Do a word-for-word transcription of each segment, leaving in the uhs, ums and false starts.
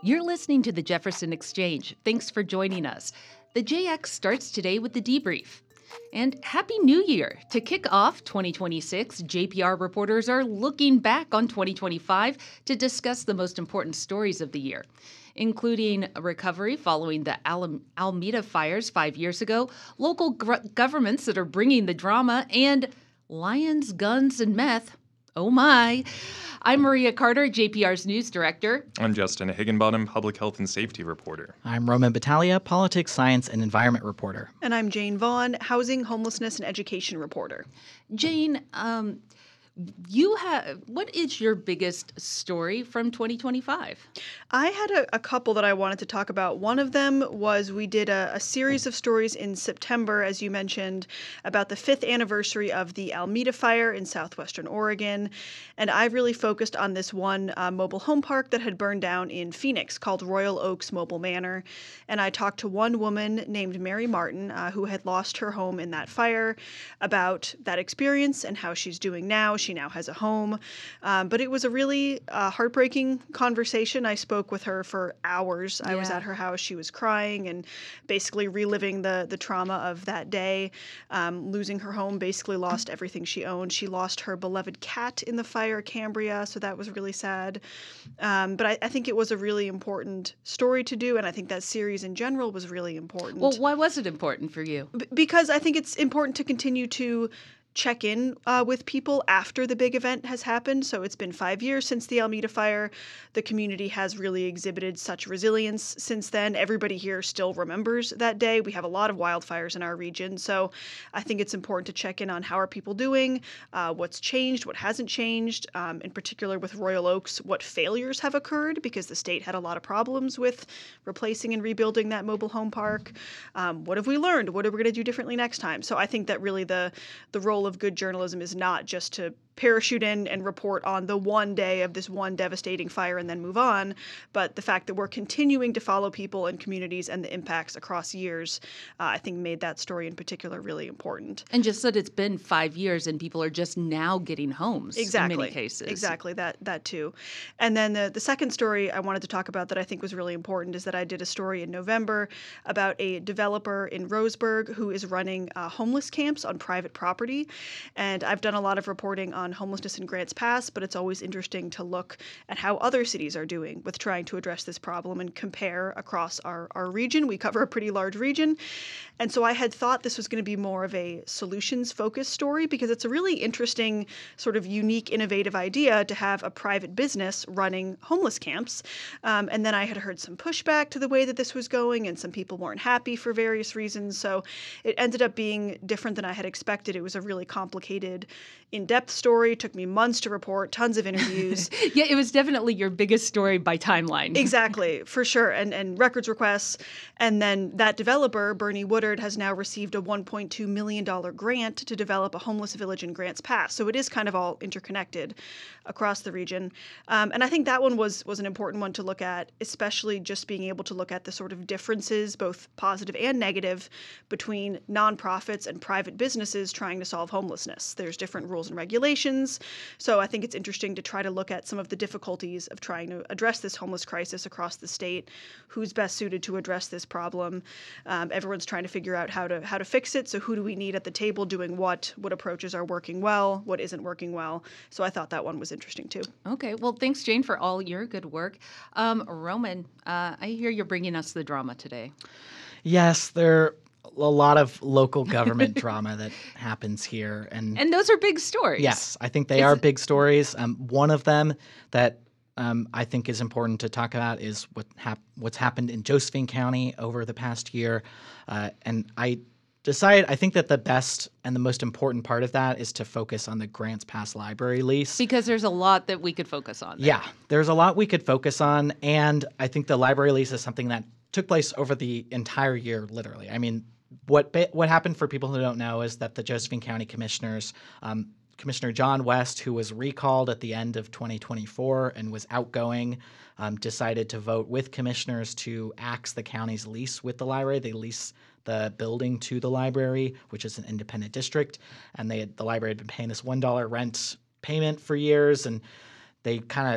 You're listening to the Jefferson Exchange. Thanks for joining us. The J X starts today with the debrief. And Happy New Year! To kick off twenty twenty-six, J P R reporters are looking back on twenty twenty-five to discuss the most important stories of the year, including a recovery following the Al- Alameda fires five years ago, local gr- governments that are bringing the drama, and lions, guns, and meth. Oh my! I'm Maria Carter, J P R's news director. I'm Justin Higginbottom, public health and safety reporter. I'm Roman Battaglia, politics, science, and environment reporter. And I'm Jane Vaughn, housing, homelessness, and education reporter. Jane, um, you have what is your biggest story from twenty twenty-five? I had a, a couple that I wanted to talk about. One of them was we did a, a series of stories in September, as you mentioned, about the fifth anniversary of the Alameda fire in southwestern Oregon. And I really focused on this one uh, mobile home park that had burned down in Phoenix called Royal Oaks Mobile Manor. And I talked to one woman named Mary Martin, uh, who had lost her home in that fire, about that experience and how she's doing now. She now has a home. Um, but it was a really uh, heartbreaking conversation. I spoke with her for hours. I Yeah. was at her house. She was crying and basically reliving the the trauma of that day, um, losing her home, basically lost everything she owned. She lost her beloved cat in the fire, Cambria, so that was really sad. Um, but I, I think it was a really important story to do, and I think that series in general was really important. Well, why was it important for you? B- because I think it's important to continue to check in uh, with people after the big event has happened. So it's been five years since the Alameda fire. The community has really exhibited such resilience since then. Everybody here still remembers that day. We have a lot of wildfires in our region. So I think it's important to check in on how are people doing, uh, what's changed, what hasn't changed, um, in particular with Royal Oaks, what failures have occurred, because the state had a lot of problems with replacing and rebuilding that mobile home park. Um, what have we learned? What are we going to do differently next time? So I think that really the the role of good journalism is not just to parachute in and report on the one day of this one devastating fire and then move on, but the fact that we're continuing to follow people and communities and the impacts across years, uh, I think made that story in particular really important. And just that it's been five years and people are just now getting homes Exactly. in many cases. Exactly, that that too. And then the, the second story I wanted to talk about that I think was really important is that I did a story in November about a developer in Roseburg who is running uh, homeless camps on private property. And I've done a lot of reporting on homelessness in Grants Pass, but it's always interesting to look at how other cities are doing with trying to address this problem and compare across our, our region. We cover a pretty large region. And so I had thought this was going to be more of a solutions-focused story because it's a really interesting, sort of unique, innovative idea to have a private business running homeless camps. Um, and then I had heard some pushback to the way that this was going, and some people weren't happy for various reasons. So it ended up being different than I had expected. It was a really complicated, in-depth story. It took me months to report, tons of interviews. Yeah, it was definitely your biggest story by timeline. Exactly, for sure, and and records requests. And then that developer, Bernie Woodard, has now received a one point two million dollars grant to develop a homeless village in Grants Pass. So it is kind of all interconnected across the region. Um, and I think that one was was an important one to look at, especially just being able to look at the sort of differences, both positive and negative, between nonprofits and private businesses trying to solve homelessness. There's different rules and regulations. So I think it's interesting to try to look at some of the difficulties of trying to address this homeless crisis across the state. Who's best suited to address this problem? Um, everyone's trying to figure out how to how to fix it. So who do we need at the table doing what? What approaches are working well? What isn't working well? So I thought that one was interesting too. Okay, well, thanks, Jane, for all your good work. Um, Roman, uh, I hear you're bringing us the drama today. Yes, there are a lot of local government drama that happens here. And, And those are big stories. yes, I think they Is are it- big stories. Um, one of them that um, I think is important to talk about is what hap- what's happened in Josephine County over the past year. Uh, and I decided, I think that the best and the most important part of that is to focus on the Grants Pass Library lease. Because there's a lot that we could focus on there. Yeah, there's a lot we could focus on, and I think the library lease is something that took place over the entire year, literally. I mean, what ba- what happened, for people who don't know, is that the Josephine County commissioners, um, Commissioner John West, who was recalled at the end of twenty twenty-four and was outgoing, um, decided to vote with commissioners to axe the county's lease with the library. They lease the building to the library, which is an independent district, and they had, the library had been paying this one dollar rent payment for years, and they kind of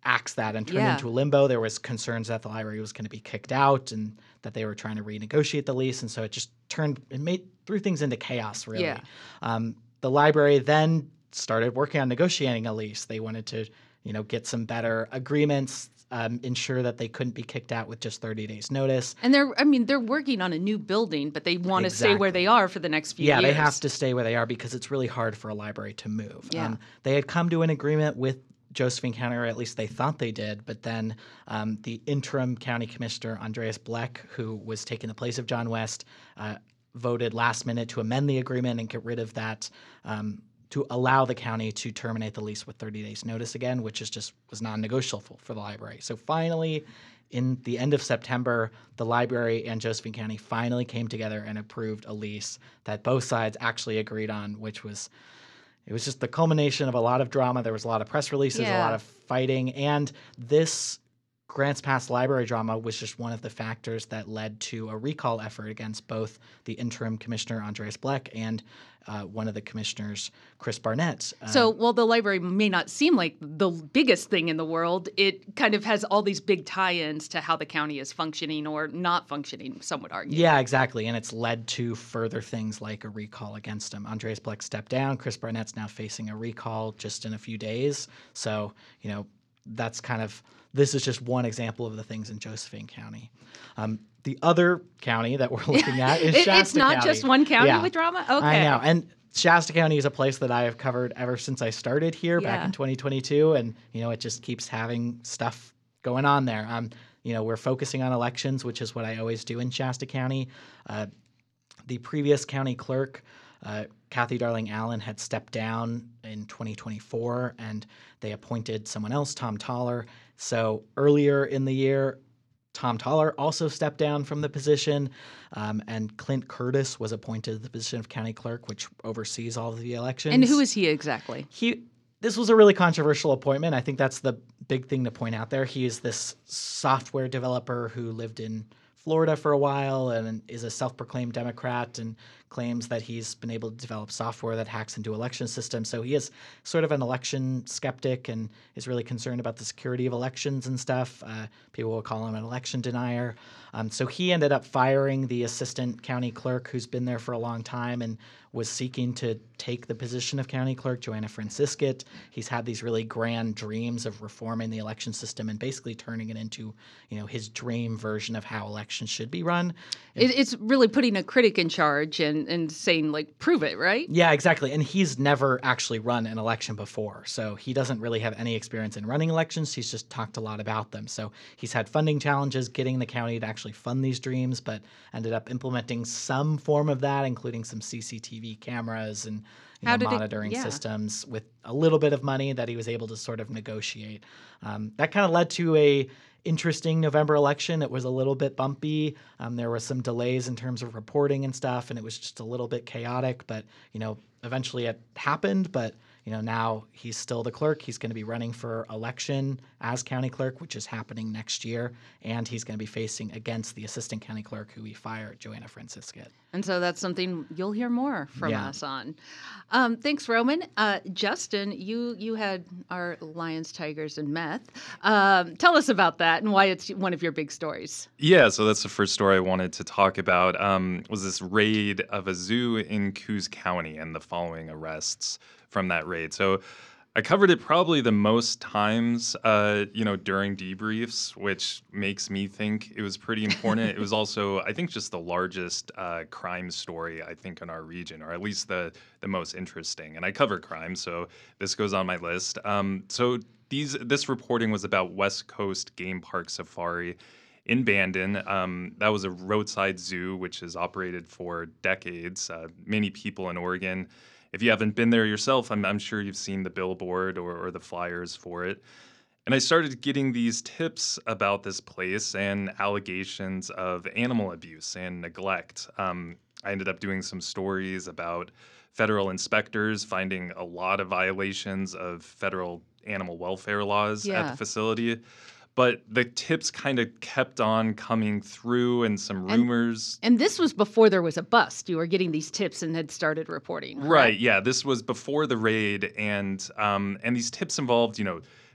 axed that and turned Yeah. into a limbo. There was concerns that the library was going to be kicked out and that they were trying to renegotiate the lease, and so it just turned it made threw things into chaos. Really, Yeah. um, the library then started working on negotiating a lease. They wanted to, you know, get some better agreements, um, ensure that they couldn't be kicked out with just thirty days notice. And they're, I mean, they're working on a new building, but they want to stay where Exactly. they are for the next few Yeah, years. they have to stay where they are because it's really hard for a library to move. Yeah. Um, they had come to an agreement with Josephine County, or at least they thought they did, but then um, the interim county commissioner, Andreas Bleck, who was taking the place of John West, uh, voted last minute to amend the agreement and get rid of that um, to allow the county to terminate the lease with thirty days notice again, which is just was non-negotiable for the library. So finally, in the end of September, the library and Josephine County finally came together and approved a lease that both sides actually agreed on, which was it was just the culmination of a lot of drama. There was a lot of press releases, Yeah. a lot of fighting, and this Grants Pass library drama was just one of the factors that led to a recall effort against both the interim commissioner, Andreas Bleck, and uh, one of the commissioners, Chris Barnett. Uh, So while the library may not seem like the biggest thing in the world, it kind of has all these big tie-ins to how the county is functioning or not functioning, some would argue. Yeah, exactly. And it's led to further things like a recall against him. Andreas Bleck stepped down. Chris Barnett's now facing a recall just in a few days. So, you know, that's kind of this is just one example of the things in Josephine County. Um, the other county that we're looking at is It- Shasta it's not County. just one county Yeah. with drama? Okay. I know. And Shasta County is a place that I have covered ever since I started here back Yeah. in twenty twenty-two. And, you know, it just keeps having stuff going on there. Um, you know, we're focusing on elections, which is what I always do in Shasta County. Uh, the previous county clerk, uh, Kathy Darling Allen, had stepped down in twenty twenty-four, and they appointed someone else, Tom Toller. So earlier in the year, Tom Toller also stepped down from the position, um, and Clint Curtis was appointed to the position of county clerk, which oversees all of the elections. And who is he exactly? He this was a really controversial appointment. I think that's the big thing to point out there. He is this software developer who lived in Florida for a while and is a self-proclaimed Democrat and claims that he's been able to develop software that hacks into election systems. So he is sort of an election skeptic and is really concerned about the security of elections and stuff. Uh, people will call him an election denier. Um, so he ended up firing the assistant county clerk who's been there for a long time and was seeking to take the position of county clerk, Joanna Franciscat. He's had these really grand dreams of reforming the election system and basically turning it into, you know, his dream version of how elections should be run. It, it's really putting a critic in charge and, and saying, like, prove it, right? Yeah, exactly. And he's never actually run an election before. So he doesn't really have any experience in running elections. He's just talked a lot about them. So he's had funding challenges getting the county to actually fund these dreams, but ended up implementing some form of that, including some C C T V cameras and you How know, did it- monitoring yeah. systems with a little bit of money that he was able to sort of negotiate. Um, that kind of led to a interesting November election. It was a little bit bumpy. Um, there were some delays in terms of reporting and stuff, and it was just a little bit chaotic. But you know, eventually it happened. But you know, now he's still the clerk. He's going to be running for election as county clerk, which is happening next year, and he's going to be facing against the assistant county clerk who he fired, Joanna Franciscat. And so that's something you'll hear more from Yeah. us on. Um, thanks, Roman. Uh, Justin, you you had our Lions, Tigers, and Meth. Um, tell us about that and why it's one of your big stories. Yeah, so that's the first story I wanted to talk about. Um, was this raid of a zoo in Coos County and the following arrests from that raid. So I covered it probably the most times, uh, you know, during debriefs, which makes me think it was pretty important. It was also, I think, just the largest uh, crime story, I think, in our region, or at least the the most interesting. And I cover crime, so this goes on my list. Um, so these this reporting was about West Coast Game Park Safari in Bandon. Um, that was a roadside zoo, which has operated for decades. Uh, many people in Oregon. If you haven't been there yourself, I'm, I'm sure you've seen the billboard or, or the flyers for it. And I started getting these tips about this place and allegations of animal abuse and neglect. Um, I ended up doing some stories about federal inspectors finding a lot of violations of federal animal welfare laws at Yeah. the facility. But the tips kind of kept on coming through and some And- rumors. And this was before there was a bust. You were getting these tips and had started reporting. Right. Yeah. This was before the raid, and um, and these tips involved, you know,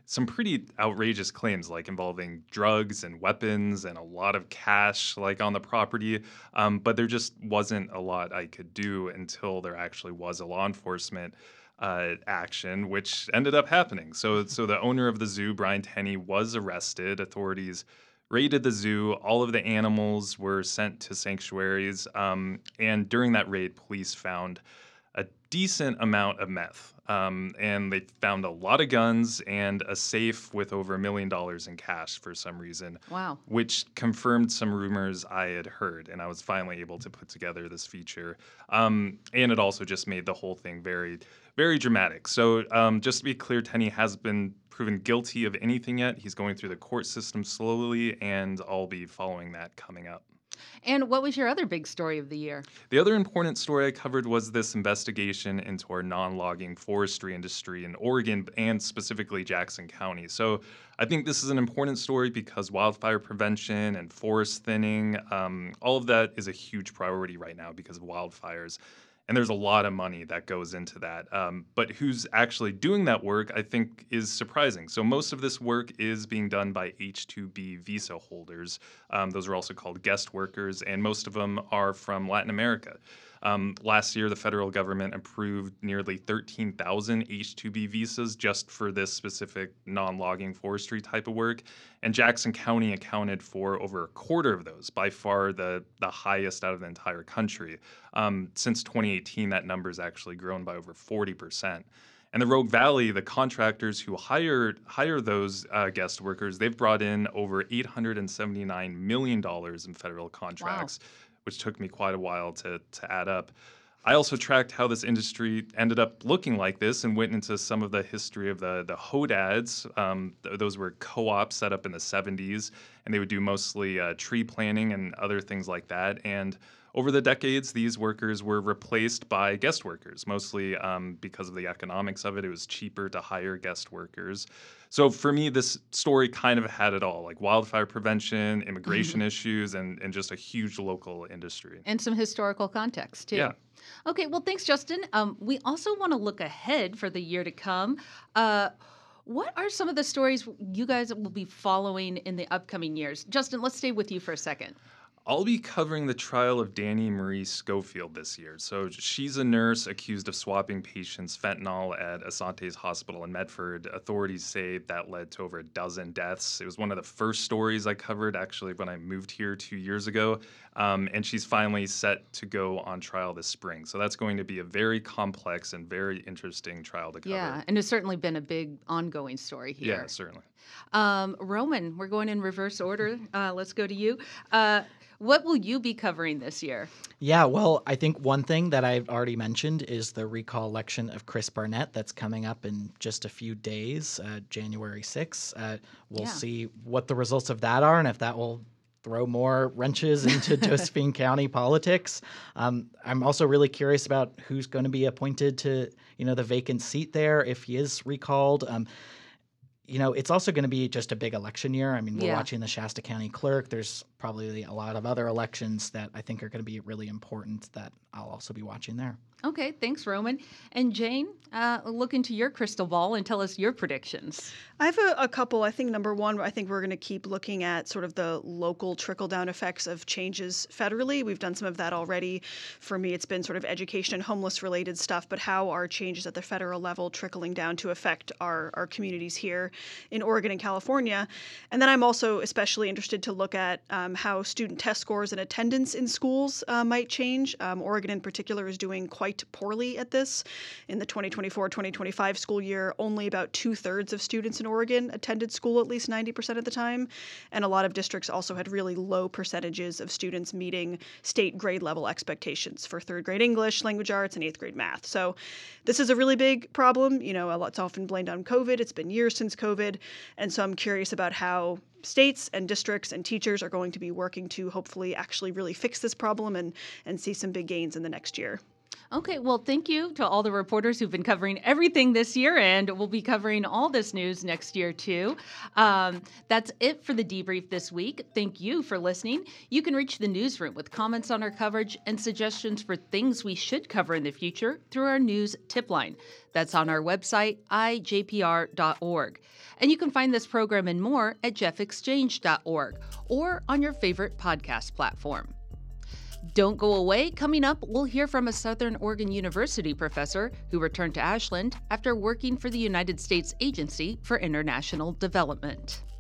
some pretty outrageous claims, like involving drugs and weapons and a lot of cash, like on the property. Um, but there just wasn't a lot I could do until there actually was a law enforcement uh, action, which ended up happening. So, so the owner of the zoo, Brian Tenney, was arrested. Authorities raided the zoo. All of the animals were sent to sanctuaries. Um, and during that raid, police found a decent amount of meth. Um, and they found a lot of guns and a safe with over a million dollars in cash for some reason. Wow. Which confirmed some rumors I had heard. And I was finally able to put together this feature. Um, and it also just made the whole thing very, very dramatic. So um, just to be clear, Tenney has been proven guilty of anything yet. He's going through the court system slowly, and I'll be following that coming up. And what was your other big story of the year? The other important story I covered was this investigation into our non-logging forestry industry in Oregon and specifically Jackson County. So I think this is an important story because wildfire prevention and forest thinning, um, all of that is a huge priority right now because of wildfires. And there's a lot of money that goes into that. Um, but who's actually doing that work, I think, is surprising. So most of this work is being done by H two B visa holders. Um, those are also called guest workers, and most of them are from Latin America. Um, last year, the federal government approved nearly thirteen thousand H two B visas just for this specific non-logging forestry type of work. And Jackson County accounted for over a quarter of those, by far the, the highest out of the entire country. Um, since twenty eighteen, that number has actually grown by over forty percent. And the Rogue Valley, the contractors who hire, hire those uh, guest workers, they've brought in over eight hundred seventy-nine million dollars in federal contracts. Wow. Which took me quite a while to, to add up. I also tracked how this industry ended up looking like this and went into some of the history of the, the Hodads. Um, th- those were co-ops set up in the seventies, and they would do mostly uh, tree planting and other things like that. And over the decades, these workers were replaced by guest workers, mostly um, because of the economics of it. It was cheaper to hire guest workers. So for me, this story kind of had it all, like wildfire prevention, immigration mm-hmm. issues, and, and just a huge local industry. And some historical context, too. Yeah. Okay, well, thanks, Justin. Um, we also want to look ahead for the year to come. Uh, what are some of the stories you guys will be following in the upcoming years? Justin, let's stay with you for a second. I'll be covering the trial of Danny Marie Schofield this year. So she's a nurse accused of swapping patients fentanyl at Asante's Hospital in Medford. Authorities say that led to over a dozen deaths. It was one of the first stories I covered, actually, when I moved here two years ago. Um, and she's finally set to go on trial this spring. So that's going to be a very complex and very interesting trial to cover. Yeah, and it's certainly been a big ongoing story here. Yeah, certainly. Um, Roman, we're going in reverse order. Uh, let's go to you. Uh, What will you be covering this year? Yeah, well, I think one thing that I've already mentioned is the recall election of Chris Barnett that's coming up in just a few days, uh, January sixth. Uh, we'll yeah. see what the results of that are and if that will throw more wrenches into Josephine County politics. Um, I'm also really curious about who's going to be appointed to, you know, the vacant seat there if he is recalled. Um, You know, it's also going to be just a big election year. I mean, we're yeah. watching the Shasta County clerk. There's probably a lot of other elections that I think are going to be really important that I'll also be watching there. Okay, thanks, Roman. And Jane, uh, look into your crystal ball and tell us your predictions. I have a, a couple. I think number one, I think we're going to keep looking at sort of the local trickle-down effects of changes federally. We've done some of that already. For me, it's been sort of education and homeless-related stuff, but how are changes at the federal level trickling down to affect our, our communities here in Oregon and California? And then I'm also especially interested to look at um, how student test scores and attendance in schools uh, might change. Um, Oregon in particular is doing quite poorly at this. In the twenty twenty-four twenty twenty-five school year, only about two-thirds of students in Oregon attended school at least ninety percent of the time. And a lot of districts also had really low percentages of students meeting state grade level expectations for third grade English, language arts, and eighth grade math. So this is a really big problem. You know, it's often blamed on COVID. It's been years since COVID. And so I'm curious about how states and districts and teachers are going to be working to hopefully actually really fix this problem and, and see some big gains in the next year. Okay, well, thank you to all the reporters who've been covering everything this year, and we'll be covering all this news next year, too. Um, that's it for the debrief this week. Thank you for listening. You can reach the newsroom with comments on our coverage and suggestions for things we should cover in the future through our news tip line. That's on our website, i j p r dot org. And you can find this program and more at jeff exchange dot org or on your favorite podcast platform. Don't go away. Coming up, we'll hear from a Southern Oregon University professor who returned to Ashland after working for the United States Agency for International Development.